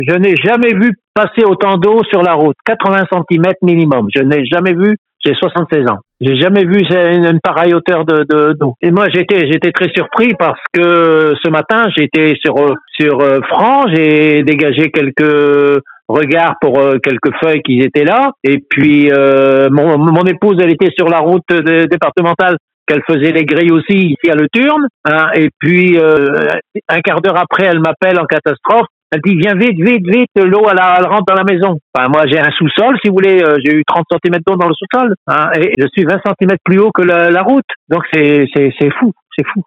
Je n'ai jamais vu passer autant d'eau sur la route. 80 centimètres minimum. Je n'ai jamais vu. J'ai 76 ans. J'ai jamais vu une pareille hauteur d'eau. Et moi, j'étais très surpris parce que ce matin, j'étais sur Franc. J'ai dégagé quelques regards pour quelques feuilles qui étaient là. Et puis, mon épouse, elle était sur la route départementale. Qu'elle faisait les grilles aussi ici à Le Turne. Hein, et puis, un quart d'heure après, elle m'appelle en catastrophe. Elle dit, viens vite, vite, vite, l'eau, elle rentre dans la maison. Enfin, moi, j'ai un sous-sol, si vous voulez, j'ai eu 30 centimètres d'eau dans le sous-sol, hein, et je suis 20 centimètres plus haut que la route. Donc, c'est fou, c'est fou.